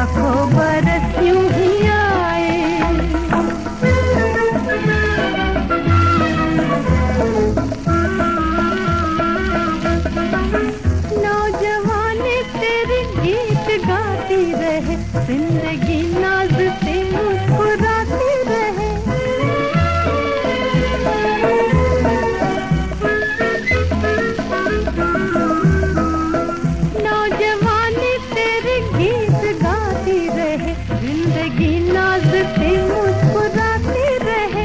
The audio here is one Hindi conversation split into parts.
लाखों बरस यूं ही आए। नौजवानी तेरे गीत गाती रहे, जिंदगी नाज से मुस्कुराती रहे। नौजवानी तेरे गीत गाती रहे, जिंदगी नाज से मुस्कुराती रहे।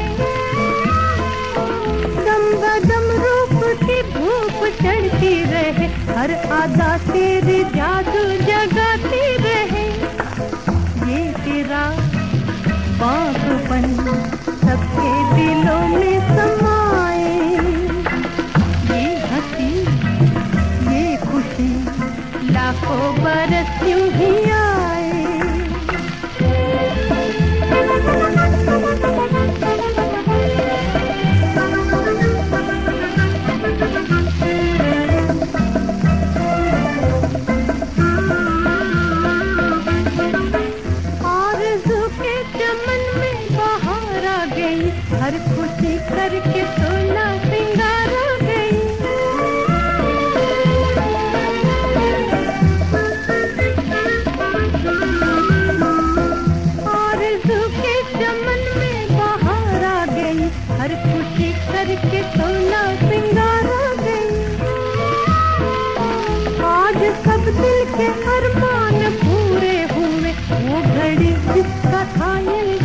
दम बदम रूप की धूप चढ़ती रहे, हर आदा तेरे जादू जगाती रहे। ये तेरा बाँखपन सबके दिलों में समाए, ये हंसी ये खुशी लाखों बरस यूं ही आए। हर खुशी करके सोना सिंगार गई। आरज़ू के चमन में बहार आ गई, हर खुशी करके सोना सिंगार गई। आज सब दिल के अरमान पूरे हुए, वो घड़ी जिसका था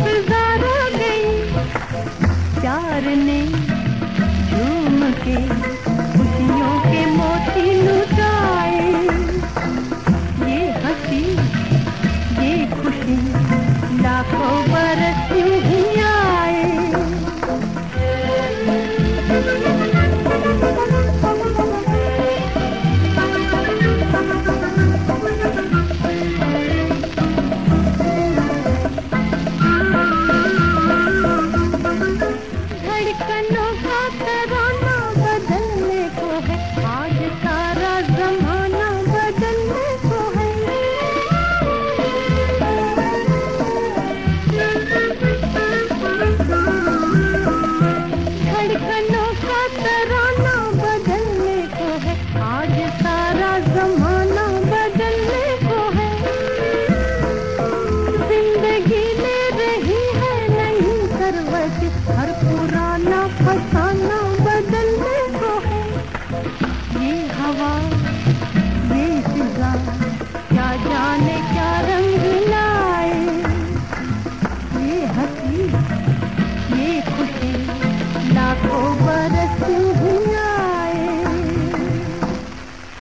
इंतजार आ गई। प्यार ने झूम के